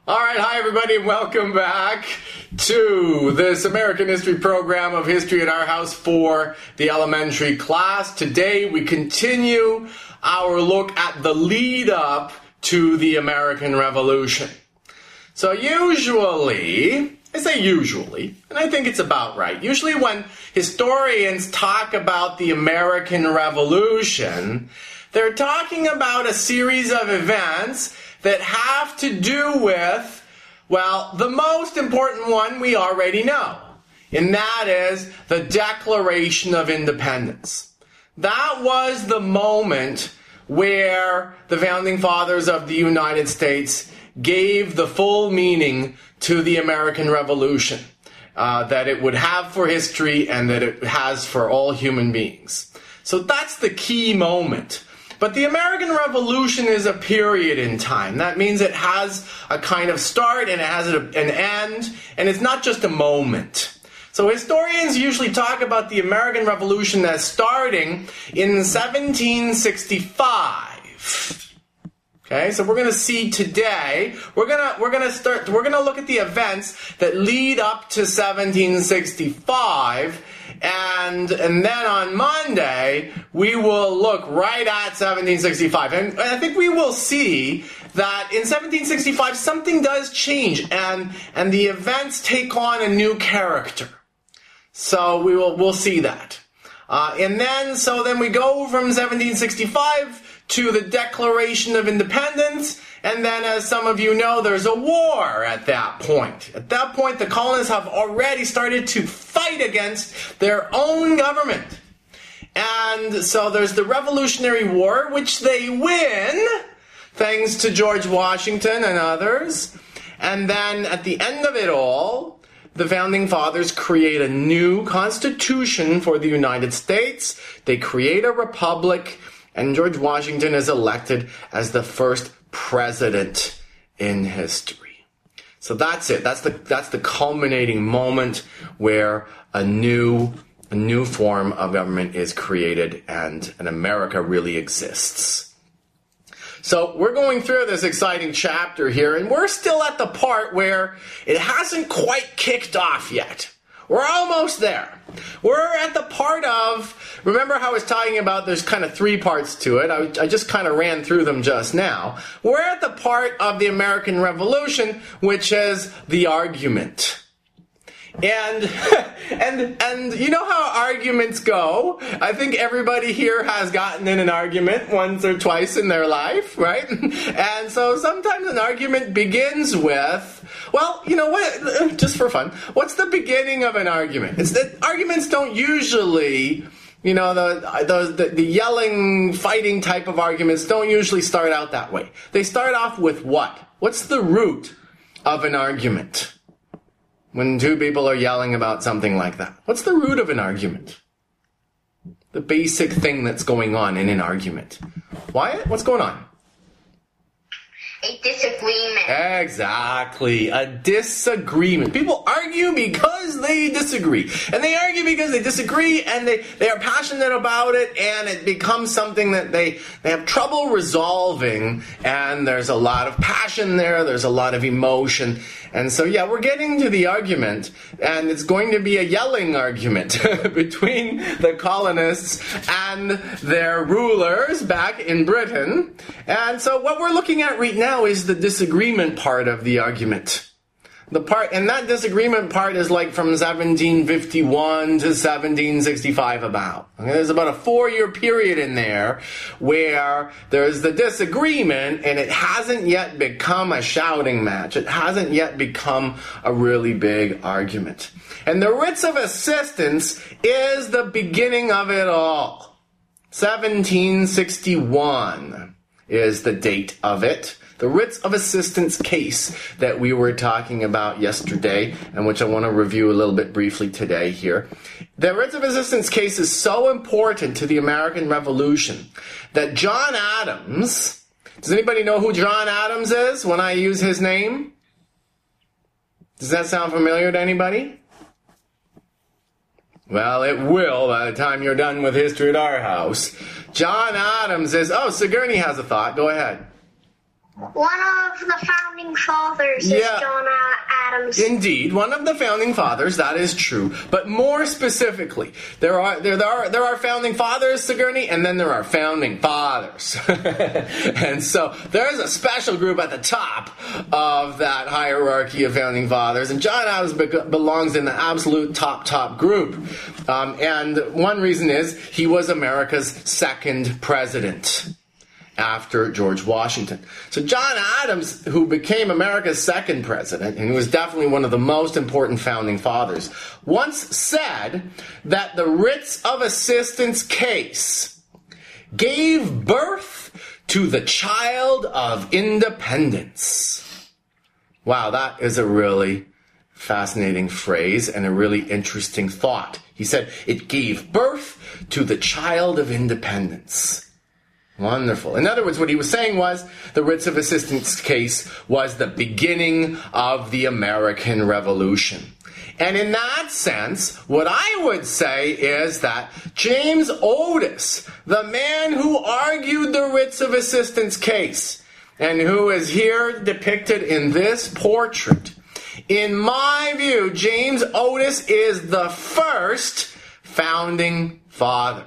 All right, hi everybody, and welcome back to this American History program of History at Our House for the elementary class. Today we continue our look at the lead up to the American Revolution. So usually, I say usually, and I think it's about right, usually when historians talk about the American Revolution, they're talking about a series of events that have to do with, well, the most important one we already know, and that is the Declaration of Independence. That was the moment where the Founding Fathers of the United States gave the full meaning to the American Revolution that it would have for history and that it has for all human beings. So that's the key moment. But the American Revolution is a period in time. That means it has a kind of start and it has an end, and it's not just a moment. So historians usually talk about the American Revolution as starting in 1765. Okay, so we're going to see today, we're going to look at the events that lead up to 1765. And then on Monday, we will look right at 1765. And I think we will see that in 1765, something does change, and the events take on a new character. So we'll see that. And then we go from 1765 to the Declaration of Independence. And then, as some of you know, there's a war at that point. At that point, the colonists have already started to fight against their own government. And so there's the Revolutionary War, which they win, thanks to George Washington and others. And then, at the end of it all, the Founding Fathers create a new constitution for the United States. They create a republic, and George Washington is elected as the first president in history. So that's it. That's the culminating moment where a new form of government is created and an America really exists. So we're going through this exciting chapter here, and we're still at the part where it hasn't quite kicked off yet. We're almost there. We're at the part of, remember how I was talking about there's kind of three parts to it. I just kind of ran through them just now. We're at the part of the American Revolution, which is the argument. And you know how arguments go. I think everybody here has gotten in an argument once or twice in their life, right? And so sometimes an argument begins with, well, you know what, just for fun, what's the beginning of an argument? It's that arguments don't usually, you know, the yelling, fighting type of arguments don't usually start out that way. They start off with what? What's the root of an argument? When two people are yelling about something like that. What's the root of an argument? The basic thing that's going on in an argument. Wyatt, what's going on? A disagreement. Exactly. A disagreement. People argue because they disagree. And they argue because they disagree, and they are passionate about it, and it becomes something that they have trouble resolving, and there's a lot of passion there, there's a lot of emotion. And so, yeah, we're getting to the argument, and it's going to be a yelling argument between the colonists and their rulers back in Britain. And so what we're looking at right now is the disagreement part of the argument. And that disagreement part is like from 1751 to 1765 about. Okay, there's about a 4-year period in there where there's the disagreement, and it hasn't yet become a shouting match. It hasn't yet become a really big argument. And the writs of assistance is the beginning of it all. 1761 is the date of it. The writs of assistance case that we were talking about yesterday, and which I want to review a little bit briefly today here. The writs of assistance case is so important to the American Revolution that John Adams, does anybody know who John Adams is when I use his name? Does that sound familiar to anybody? Well, it will by the time you're done with History at Our House. John Adams is, Sigourney has a thought. Go ahead. One of the founding fathers is John Adams. Indeed, one of the founding fathers, that is true. But more specifically, there are founding fathers, Sigourney, and then there are founding fathers. And so there is a special group at the top of that hierarchy of founding fathers, and John Adams belongs in the absolute top group. And one reason is he was America's second president after George Washington. So John Adams, who became America's second president, and who was definitely one of the most important founding fathers, once said that the writs of assistance case gave birth to the child of independence. Wow, that is a really fascinating phrase and a really interesting thought. He said it gave birth to the child of independence. Wonderful. In other words, what he was saying was the writs of assistance case was the beginning of the American Revolution. And in that sense, what I would say is that James Otis, the man who argued the writs of assistance case, and who is here depicted in this portrait, in my view, James Otis is the first founding father.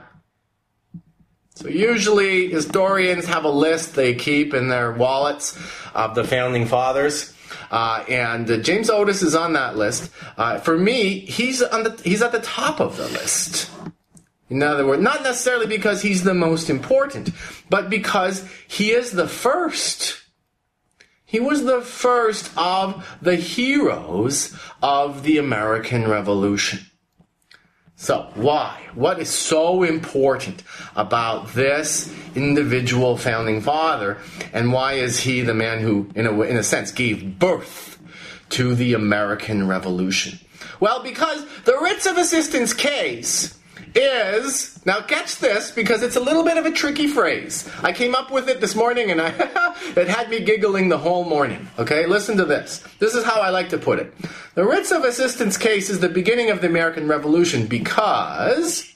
So usually historians have a list they keep in their wallets of the founding fathers, and James Otis is on that list. For me, he's at the top of the list. In other words, not necessarily because he's the most important, but because he is the first. He was the first of the heroes of the American Revolution. So, why? What is so important about this individual founding father, and why is he the man who, in a sense, gave birth to the American Revolution? Well, because the writs of assistance case is, now catch this, because it's a little bit of a tricky phrase. I came up with it this morning, and it had me giggling the whole morning. Okay, listen to this. This is how I like to put it. The writs of assistance case is the beginning of the American Revolution because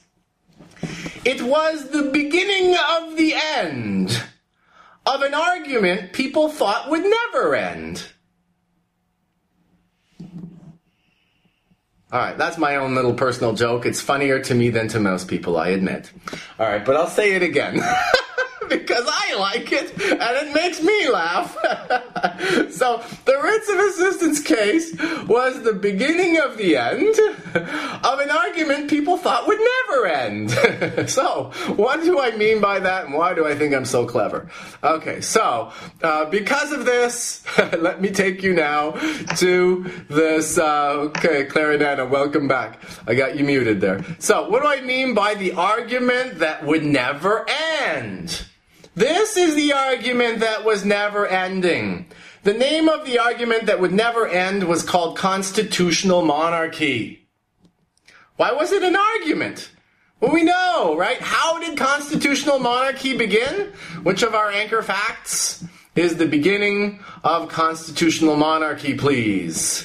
it was the beginning of the end of an argument people thought would never end. All right, that's my own little personal joke. It's funnier to me than to most people, I admit. All right, but I'll say it again. Because I like it, and it makes me laugh. So, the writs of assistance case was the beginning of the end of an argument people thought would never end. So, what do I mean by that, and why do I think I'm so clever? Okay, so, because of this, let me take you now to this, okay, Clarinetta, welcome back. I got you muted there. So, what do I mean by the argument that would never end? This is the argument that was never ending. The name of the argument that would never end was called constitutional monarchy. Why was it an argument? Well, we know, right? How did constitutional monarchy begin? Which of our anchor facts is the beginning of constitutional monarchy, please?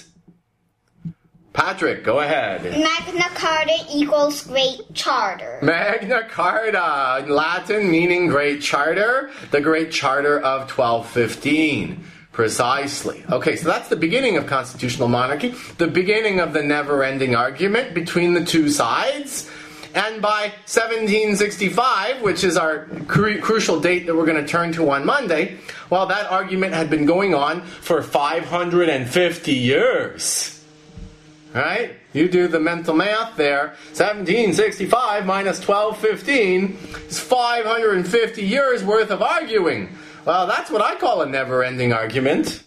Patrick, go ahead. Magna Carta equals Great Charter. Magna Carta, in Latin meaning Great Charter, the Great Charter of 1215. Precisely. Okay, so that's the beginning of constitutional monarchy, the beginning of the never-ending argument between the two sides. And by 1765, which is our crucial date that we're going to turn to on Monday, well, that argument had been going on for 550 years. Right? You do the mental math there. 1765 minus 1215 is 550 years worth of arguing. Well, that's what I call a never-ending argument.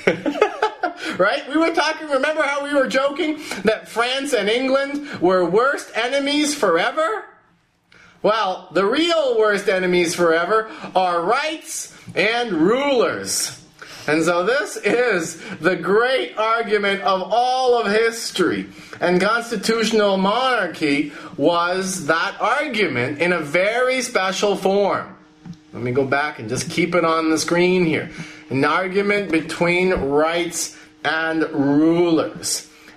Right? We were talking, remember how we were joking that France and England were worst enemies forever? Well, the real worst enemies forever are rights and rulers. And so this is the great argument of all of history. And constitutional monarchy was that argument in a very special form. Let me go back and just keep it on the screen here. An argument between rights and rulers.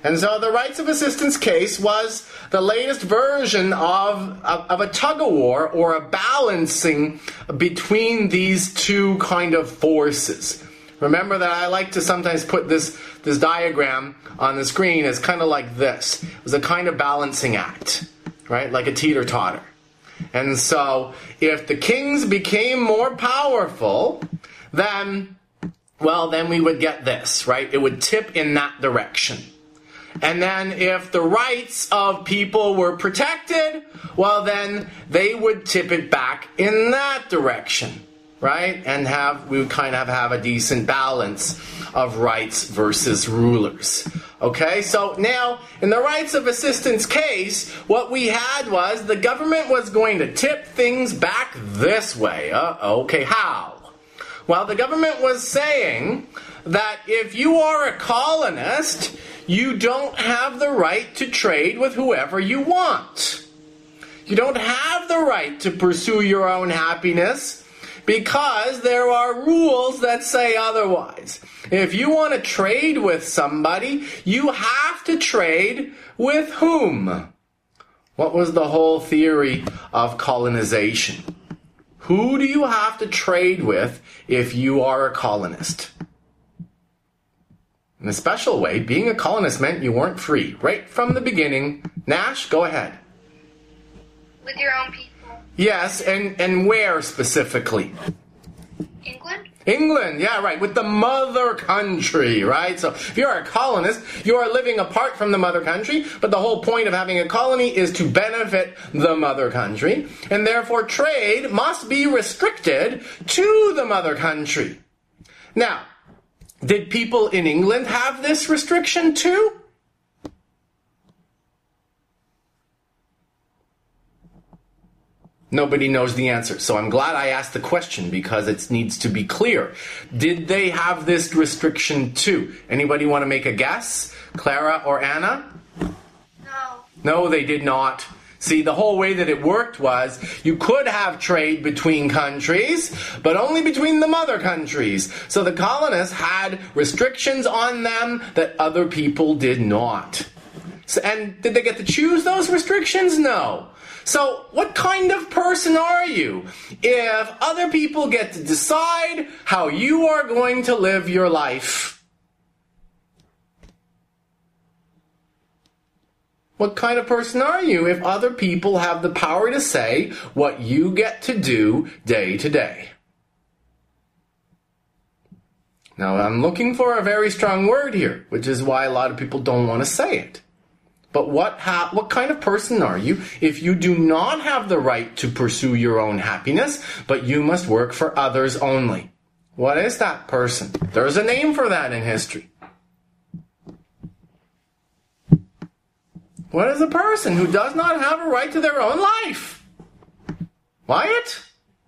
And so the rights of assistance case was the latest version of a tug-of-war or a balancing between these two kind of forces. Remember that I like to sometimes put this diagram on the screen as kind of like this. It was a kind of balancing act, right? Like a teeter-totter. And so if the kings became more powerful, then we would get this, right? It would tip in that direction. And then if the rights of people were protected, well, then they would tip it back in that direction, right? And we would kind of have a decent balance of rights versus rulers. Okay, so now in the rights of assistance case, what we had was the government was going to tip things back this way. Okay, how? Well, the government was saying that if you are a colonist, you don't have the right to trade with whoever you want. You don't have the right to pursue your own happiness because there are rules that say otherwise. If you want to trade with somebody, you have to trade with whom? What was the whole theory of colonization? Who do you have to trade with if you are a colonist? In a special way, being a colonist meant you weren't free. Right from the beginning. Nash, go ahead. With your own people. Yes, and where specifically? England? England, yeah, right. With the mother country, right? So if you're a colonist, you are living apart from the mother country, but the whole point of having a colony is to benefit the mother country, and therefore trade must be restricted to the mother country. Now, did people in England have this restriction too? Nobody knows the answer. So I'm glad I asked the question because it needs to be clear. Did they have this restriction too? Anybody want to make a guess? Clara or Anna? No. No, they did not. See, the whole way that it worked was you could have trade between countries, but only between the mother countries. So the colonists had restrictions on them that other people did not. And did they get to choose those restrictions? No. So what kind of person are you if other people get to decide how you are going to live your life? What kind of person are you if other people have the power to say what you get to do day to day? Now, I'm looking for a very strong word here, which is why a lot of people don't want to say it. But what kind of person are you if you do not have the right to pursue your own happiness, but you must work for others only? What is that person? There's a name for that in history. What is a person who does not have a right to their own life? Wyatt?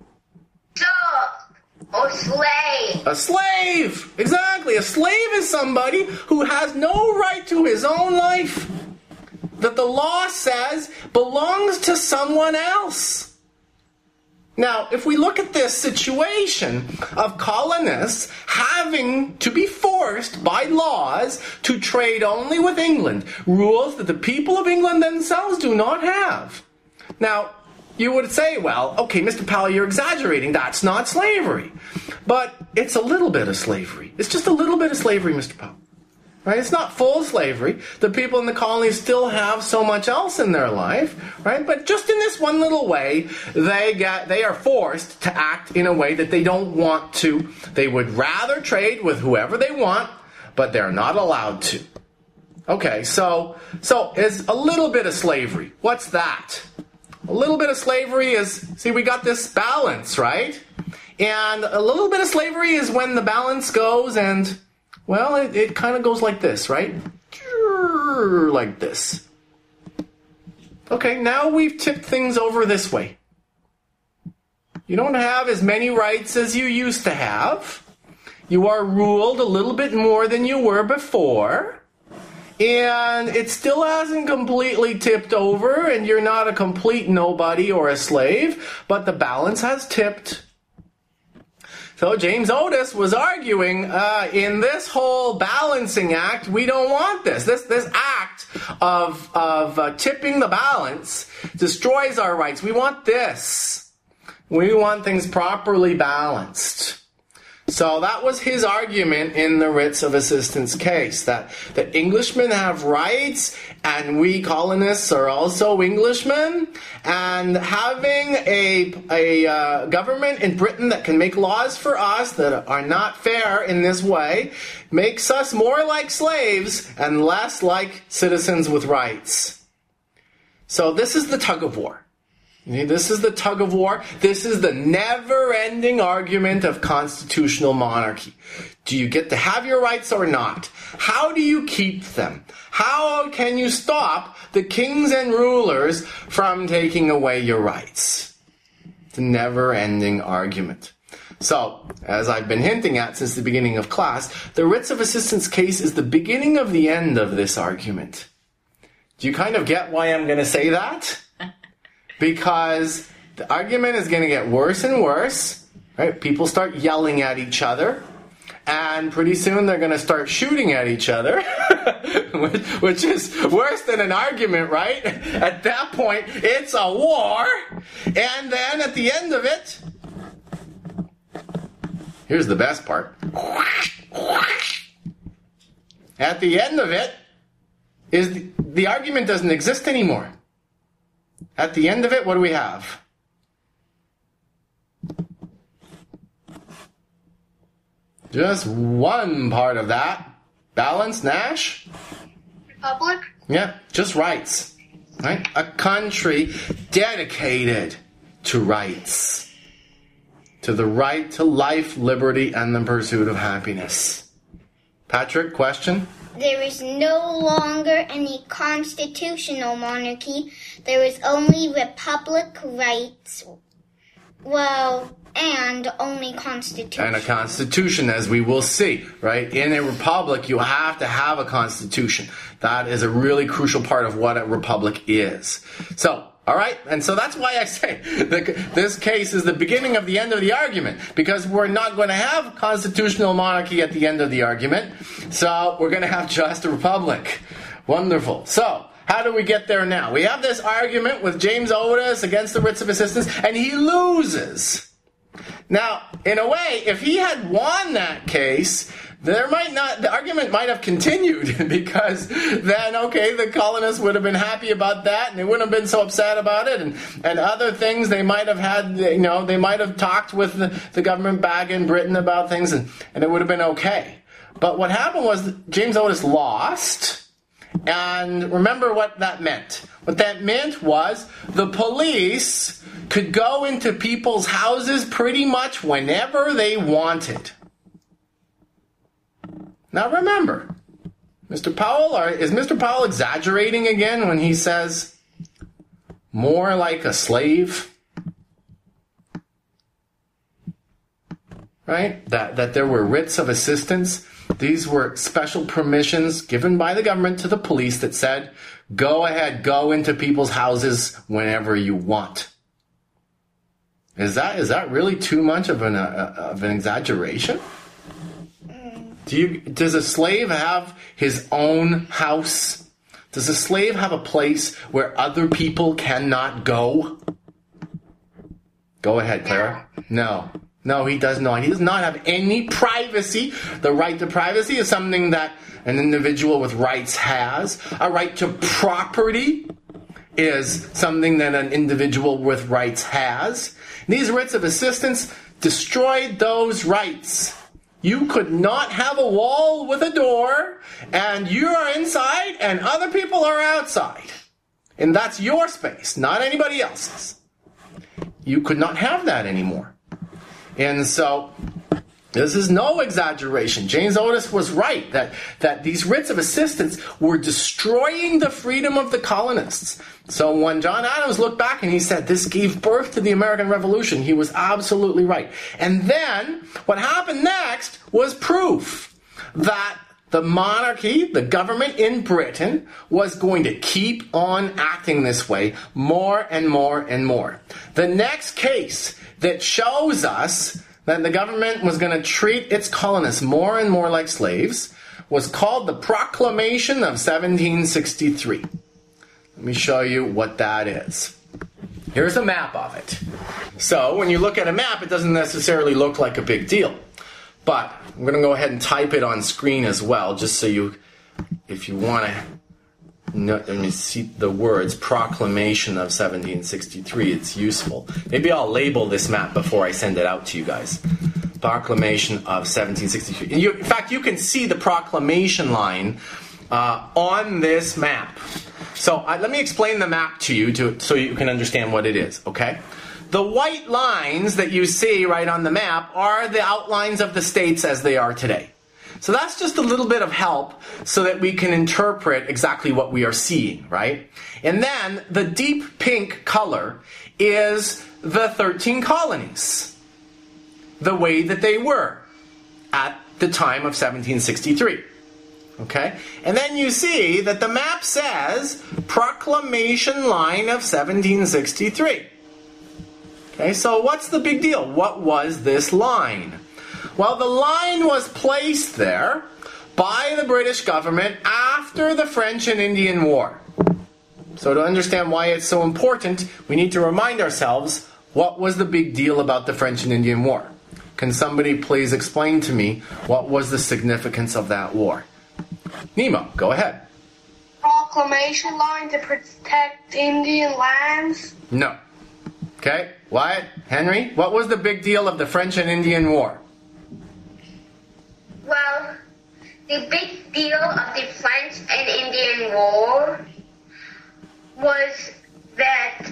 Dog or slave. A slave! Exactly. A slave is somebody who has no right to his own life that the law says belongs to someone else. Now, if we look at this situation of colonists having to be forced by laws to trade only with England, rules that the people of England themselves do not have. Now, you would say, well, okay, Mr. Powell, you're exaggerating. That's not slavery. But it's a little bit of slavery. It's just a little bit of slavery, Mr. Powell. Right? It's not full slavery. The people in the colonies still have so much else in their life, right? But just in this one little way, they are forced to act in a way that they don't want to. They would rather trade with whoever they want, but they're not allowed to. Okay, so it's a little bit of slavery. What's that? A little bit of slavery is, see, we got this balance, right? And a little bit of slavery is when the balance goes and, well, it kind of goes like this, right? Like this. Okay, now we've tipped things over this way. You don't have as many rights as you used to have. You are ruled a little bit more than you were before. And it still hasn't completely tipped over, and you're not a complete nobody or a slave, but the balance has tipped. So James Otis was arguing in this whole balancing act, we don't want this. This act of tipping the balance destroys our rights. We want this. We want things properly balanced. So that was his argument in the writs of assistance case, that Englishmen have rights and we colonists are also Englishmen, and having a government in Britain that can make laws for us that are not fair in this way makes us more like slaves and less like citizens with rights. So this is the tug of war. This is the tug of war. This is the never-ending argument of constitutional monarchy. Do you get to have your rights or not? How do you keep them? How can you stop the kings and rulers from taking away your rights? It's a never-ending argument. So, as I've been hinting at since the beginning of class, the writs of assistance case is the beginning of the end of this argument. Do you kind of get why I'm going to say that? Because the argument is going to get worse and worse, right? People start yelling at each other, and pretty soon they're going to start shooting at each other, which is worse than an argument, right? At that point, it's a war, and then at the end of it, here's the best part. At the end of it, is the argument doesn't exist anymore. At the end of it, what do we have? Just one part of that. Balance, Nash? Republic? Yeah, just rights. Right? A country dedicated to rights. To the right to life, liberty, and the pursuit of happiness. Patrick, question? There is no longer any constitutional monarchy. There is only republic rights. Well, and only constitution. And a constitution, as we will see, right? In a republic, you have to have a constitution. That is a really crucial part of what a republic is. So, all right? And so that's why I say this case is the beginning of the end of the argument, because we're not going to have constitutional monarchy at the end of the argument. So we're going to have just a republic. Wonderful. So how do we get there now? We have this argument with James Otis against the writs of assistance, and he loses. Now, in a way, if he had won that case, the argument might have continued, because then, okay, the colonists would have been happy about that, and they wouldn't have been so upset about it, and other things they might have had, they might have talked with the government back in Britain about things, and it would have been okay. But what happened was James Otis lost, and remember what that meant. What that meant was the police could go into people's houses pretty much whenever they wanted. Now remember, Mr. Powell, is Mr. Powell exaggerating again when he says more like a slave? Right? That there were writs of assistance. These were special permissions given by the government to the police that said, go ahead, go into people's houses whenever you want. Is that really too much of an exaggeration? Does a slave have his own house? Does a slave have a place where other people cannot go? Go ahead, Clara. No, he does not. He does not have any privacy. The right to privacy is something that an individual with rights has. A right to property is something that an individual with rights has. These writs of assistance destroyed those rights. You could not have a wall with a door, and you are inside, and other people are outside. And that's your space, not anybody else's. You could not have that anymore. And so, this is no exaggeration. James Otis was right that these writs of assistance were destroying the freedom of the colonists. So when John Adams looked back and he said this gave birth to the American Revolution, he was absolutely right. And then what happened next was proof that the monarchy, the government in Britain, was going to keep on acting this way more and more and more. The next case that shows us that the government was going to treat its colonists more and more like slaves was called the Proclamation of 1763. Let me show you what that is. Here's a map of it. So when you look at a map, it doesn't necessarily look like a big deal. But I'm going to go ahead and type it on screen as well, just so you, if you want to, let me see the words, Proclamation of 1763, it's useful. Maybe I'll label this map before I send it out to you guys. Proclamation of 1763. In fact, you can see the proclamation line on this map. So let me explain the map to you so you can understand what it is, okay? The white lines that you see right on the map are the outlines of the states as they are today. So that's just a little bit of help so that we can interpret exactly what we are seeing, right? And then the deep pink color is the 13 colonies, the way that they were at the time of 1763. Okay? And then you see that the map says Proclamation Line of 1763. Okay, so what's the big deal? What was this line? Well, the line was placed there by the British government after the French and Indian War. So to understand why it's so important, we need to remind ourselves what was the big deal about the French and Indian War. Can somebody please explain to me what was the significance of that war? Nemo, go ahead. Proclamation line to protect Indian lands? No. Okay, Wyatt, Henry, what was the big deal of the French and Indian War? Well, the big deal of the French and Indian War was that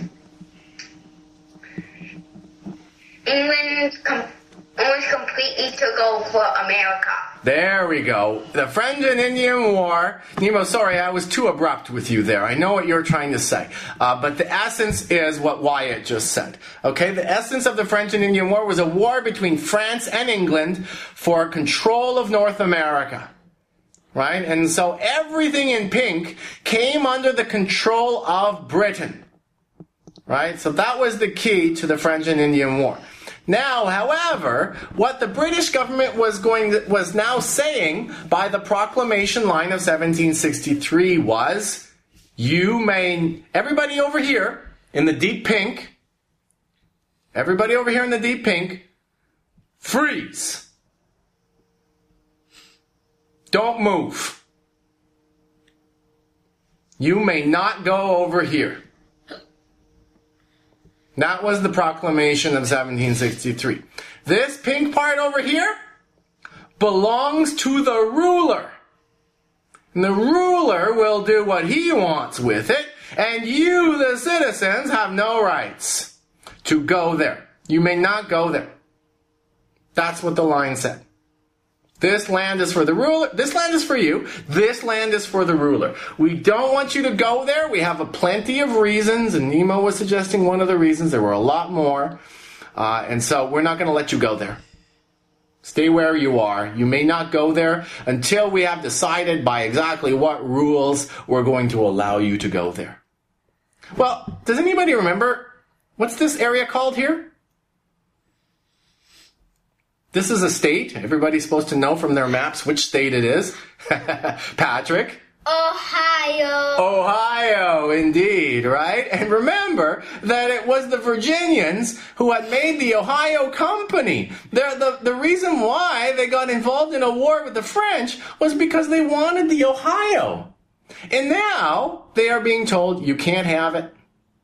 England almost completely took over America. There we go. The French and Indian War. Nemo, sorry, I was too abrupt with you there. I know what you're trying to say. But the essence is what Wyatt just said. Okay, the essence of the French and Indian War was a war between France and England for control of North America. Right? And so everything in pink came under the control of Britain. Right? So that was the key to the French and Indian War. Now, however, what the British government was now saying by the Proclamation Line of 1763 was, everybody over here in the deep pink, freeze. Don't move. You may not go over here. That was the Proclamation of 1763. This pink part over here belongs to the ruler. And the ruler will do what he wants with it, and you, the citizens, have no rights to go there. You may not go there. That's what the line said. This land is for the ruler. This land is for you. This land is for the ruler. We don't want you to go there. We have plenty of reasons, and Nemo was suggesting one of the reasons. There were a lot more. And so we're not going to let you go there. Stay where you are. You may not go there until we have decided by exactly what rules we're going to allow you to go there. Well, does anybody remember, what's this area called here? This is a state. Everybody's supposed to know from their maps which state it is. Patrick? Ohio. Ohio, indeed, right? And remember that it was the Virginians who had made the Ohio Company. The reason why they got involved in a war with the French was because they wanted the Ohio. And now they are being told you can't have it.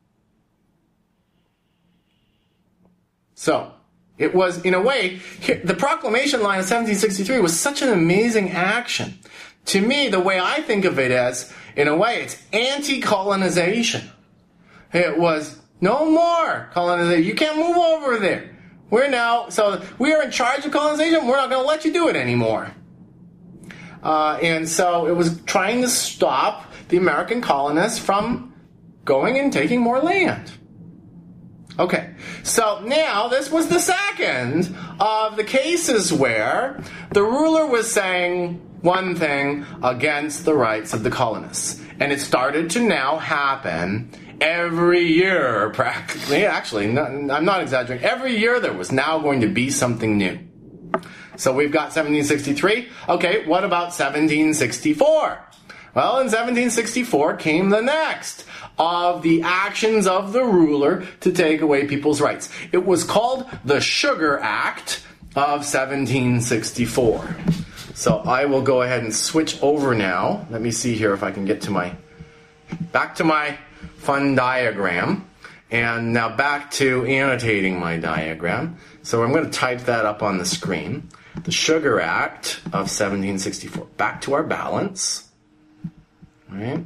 So, it was, in a way, the Proclamation Line of 1763 was such an amazing action. To me, the way I think of it as, in a way, it's anti-colonization. It was no more colonization. You can't move over there. We are in charge of colonization. We're not going to let you do it anymore. And so it was trying to stop the American colonists from going and taking more land. Okay, so now this was the second of the cases where the ruler was saying one thing against the rights of the colonists. And it started to now happen every year, practically, actually, I'm not exaggerating, every year there was now going to be something new. So we've got 1763. Okay, what about 1764? Well, in 1764 came the next of the actions of the ruler to take away people's rights. It was called the Sugar Act of 1764. So I will go ahead and switch over now. Let me see here if I can get to back to my fun diagram. And now back to annotating my diagram. So I'm going to type that up on the screen. The Sugar Act of 1764. Back to our balance. All right.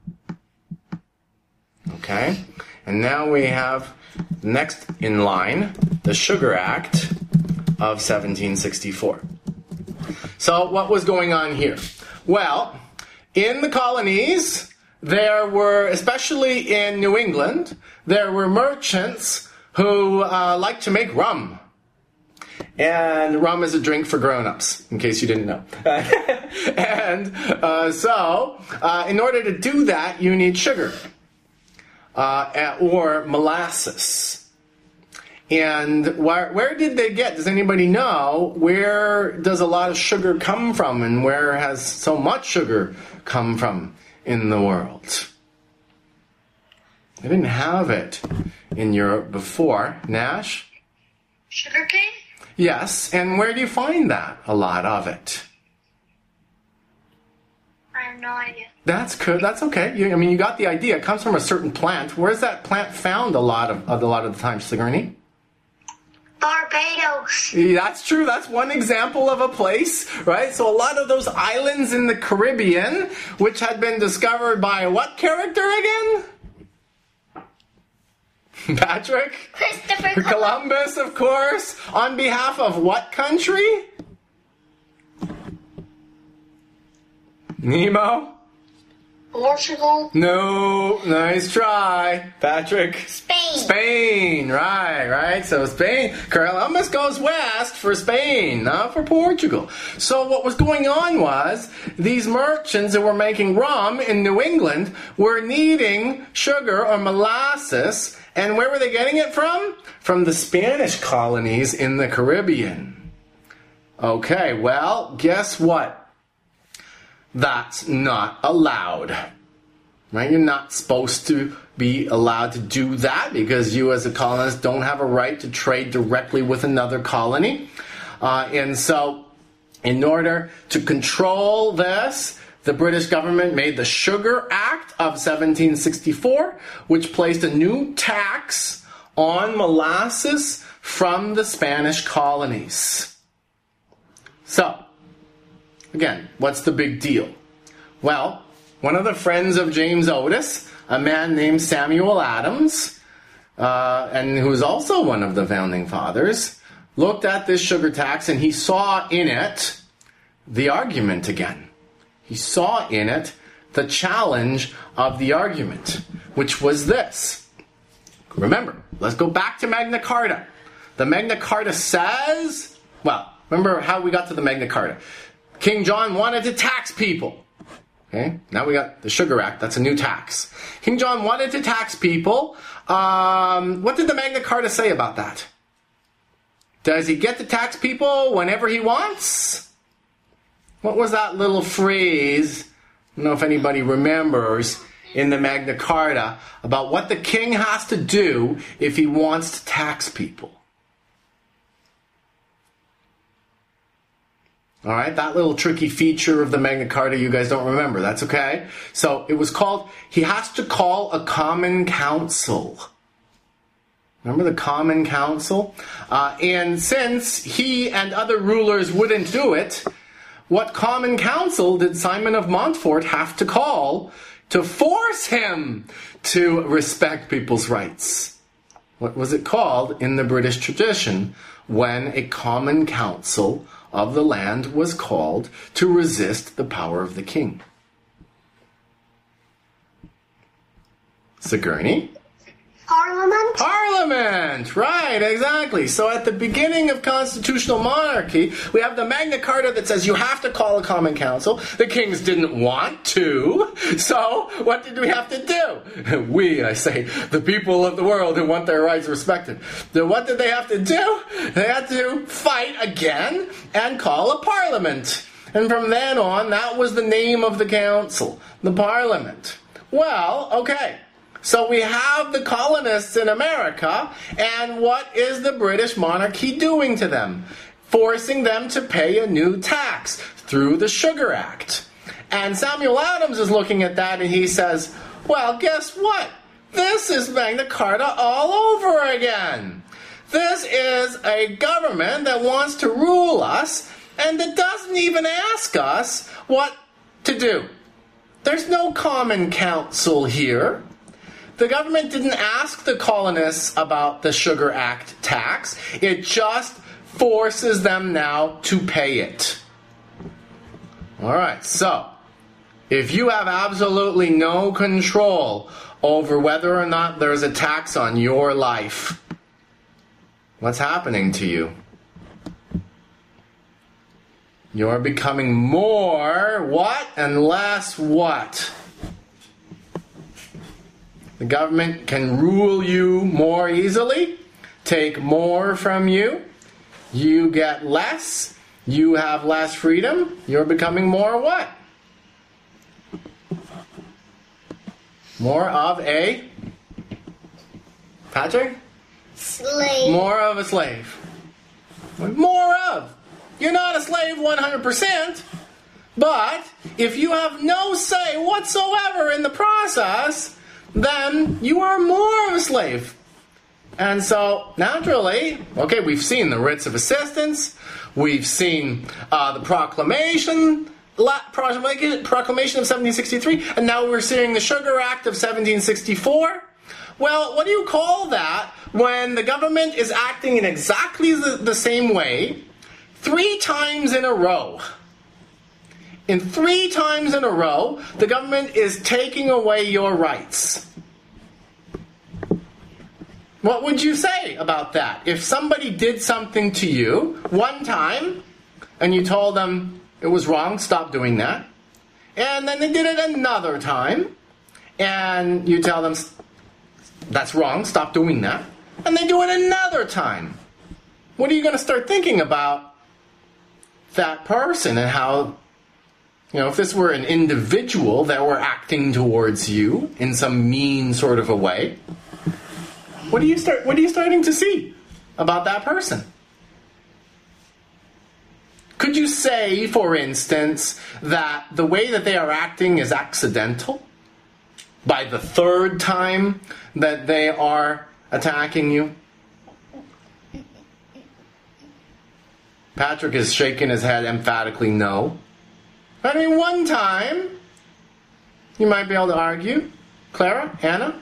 Okay. And now we have next in line, the Sugar Act of 1764. So what was going on here? Well, in the colonies, there were, especially in New England, there were merchants who liked to make rum. And rum is a drink for grown-ups, in case you didn't know. And so, in order to do that, you need sugar. Or molasses. And where did they get? Does anybody know? Where does a lot of sugar come from? And where has so much sugar come from in the world? They didn't have it in Europe before. Nash? Sugarcane? Yes. And where do you find that? A lot of it. I have no idea. That's good. That's okay. You got the idea. It comes from a certain plant. Where's that plant found a lot of the time, Sigourney? Barbados. That's true. That's one example of a place, right? So a lot of those islands in the Caribbean, which had been discovered by what character again? Patrick? Christopher Columbus, of course. On behalf of what country? Nemo? Portugal. No, nice try. Patrick? Spain. Spain, right. So Spain, Columbus goes west for Spain, not for Portugal. So what was going on was, these merchants that were making rum in New England were needing sugar or molasses, and where were they getting it from? From the Spanish colonies in the Caribbean. Okay, well, guess what? That's not allowed. Right? You're not supposed to be allowed to do that because you as a colonist don't have a right to trade directly with another colony. And so, in order to control this, the British government made the Sugar Act of 1764, which placed a new tax on molasses from the Spanish colonies. So, again, what's the big deal? Well, one of the friends of James Otis, a man named Samuel Adams, and who's also one of the founding fathers, looked at this sugar tax and he saw in it the argument again. He saw in it the challenge of the argument, which was this. Remember, let's go back to Magna Carta. The Magna Carta says, well, remember how we got to the Magna Carta. King John wanted to tax people. Okay, now we got the Sugar Act. That's a new tax. King John wanted to tax people. What did the Magna Carta say about that? Does he get to tax people whenever he wants? What was that little phrase? I don't know if anybody remembers in the Magna Carta about what the king has to do if he wants to tax people. All right, that little tricky feature of the Magna Carta you guys don't remember. That's okay. So it was called, he has to call a common council. Remember the common council? And since he and other rulers wouldn't do it, what common council did Simon of Montfort have to call to force him to respect people's rights? What was it called in the British tradition when a common council of the land was called to resist the power of the king? Parliament? Parliament, right, exactly. So at the beginning of constitutional monarchy, we have the Magna Carta that says you have to call a common council. The kings didn't want to, so what did we have to do? We, I say, the people of the world who want their rights respected. Then what did they have to do? They had to fight again and call a parliament. And from then on, that was the name of the council, the Parliament. Well, okay. So we have the colonists in America, and what is the British monarchy doing to them? Forcing them to pay a new tax through the Sugar Act. And Samuel Adams is looking at that and he says, well, guess what? This is Magna Carta all over again. This is a government that wants to rule us and that doesn't even ask us what to do. There's no common council here. The government didn't ask the colonists about the Sugar Act tax. It just forces them now to pay it. All right, so if you have absolutely no control over whether or not there's a tax on your life, what's happening to you? You're becoming more what and less what? The government can rule you more easily, take more from you. You get less. You have less freedom. You're becoming more what? More of a... Patrick? Slave. More of a slave. More of. You're not a slave 100%, but if you have no say whatsoever in the process, then you are more of a slave. And so, naturally, okay, we've seen the writs of assistance, we've seen the proclamation of 1763, and now we're seeing the Sugar Act of 1764. Well, what do you call that when the government is acting in exactly the same way 3 times in a row? In 3 times in a row, the government is taking away your rights. What would you say about that? If somebody did something to you one time, and you told them it was wrong, stop doing that, and then they did it another time, and you tell them that's wrong, stop doing that, and they do it another time, what are you going to start thinking about that person and how... if this were an individual that were acting towards you in some mean sort of a way, what are you starting to see about that person? Could you say, for instance, that the way that they are acting is accidental? By the 3rd time that they are attacking you? Patrick is shaking his head emphatically no. I mean, one time, you might be able to argue. Clara? Hannah?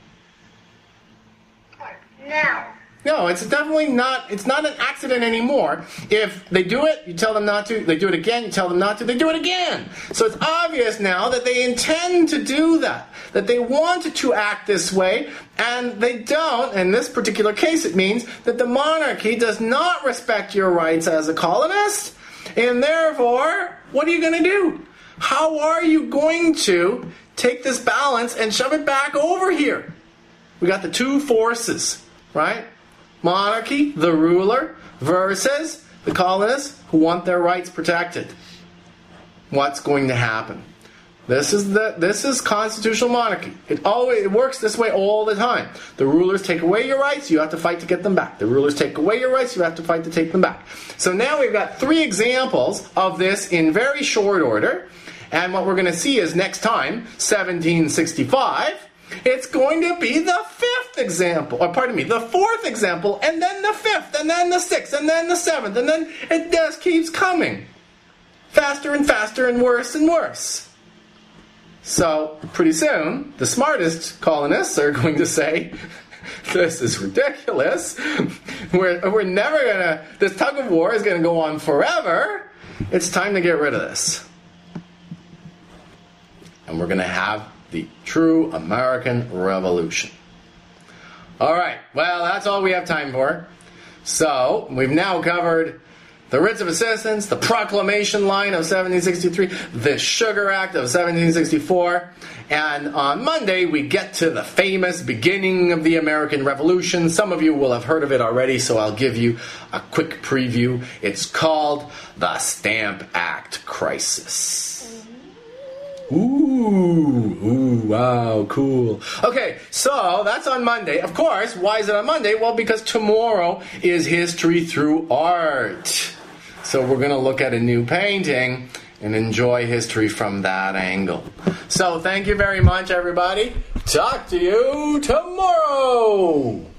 No. No, it's definitely not, it's not an accident anymore. If they do it, you tell them not to. They do it again, you tell them not to. They do it again. So it's obvious now that they intend to do that. That they want to act this way, and they don't. In this particular case, it means that the monarchy does not respect your rights as a colonist. And therefore, what are you going to do? How are you going to take this balance and shove it back over here? We got the 2 forces, right? Monarchy, the ruler, versus the colonists who want their rights protected. What's going to happen? This is constitutional monarchy. It works this way all the time. The rulers take away your rights, you have to fight to get them back. The rulers take away your rights, you have to fight to take them back. So now we've got 3 examples of this in very short order. And what we're going to see is next time, 1765, it's going to be the 5th example, or pardon me, the 4th example, and then the 5th, and then the 6th, and then the 7th, and then it just keeps coming. Faster and faster and worse and worse. So, pretty soon, the smartest colonists are going to say, this is ridiculous. We're never going to... This tug of war is going to go on forever. It's time to get rid of this. And we're going to have the true American Revolution. All right. Well, that's all we have time for. So, we've now covered the writs of assistance, the proclamation line of 1763, the Sugar Act of 1764, and on Monday we get to the famous beginning of the American Revolution. Some of you will have heard of it already, so I'll give you a quick preview. It's called the Stamp Act Crisis. Ooh, wow, cool. Okay, so that's on Monday. Of course, why is it on Monday? Well, because tomorrow is History Through Art. So we're going to look at a new painting and enjoy history from that angle. So thank you very much, everybody. Talk to you tomorrow.